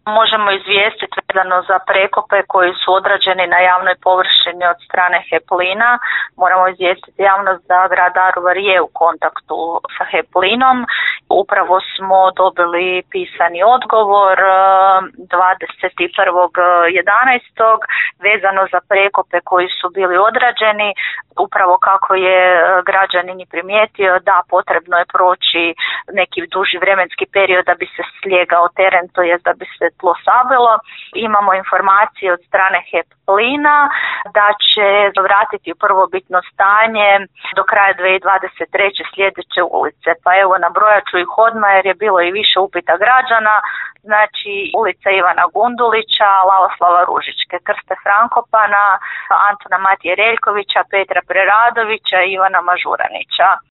Možemo izvijestiti vezano za prekope koji su odrađeni na javnoj površini od strane HEP Plina. Moramo izvijestiti javnost da grad Daruvar je u kontaktu sa HEP Plinom. Upravo smo dobili pisani odgovor 21.11. vezano za prekope koji su bili odrađeni. Upravo kako je građanin primijetio da potrebno je proći neki duži vremenski period da bi se slijegao teren, to jest da bi se tlo sabilo. Imamo informacije od strane HEP Plina da će vratiti u prvobitno stanje do kraja 2023. sljedeće ulice. Pa evo, nabrojat ću ih odmah jer je bilo i više upita građana. Znači, ulica Ivana Gundulića, Lavoslava Ružičke, Krste Frankopana, Antuna Matije Reljkovića, Petra Preradovića i Ivana Mažuranića.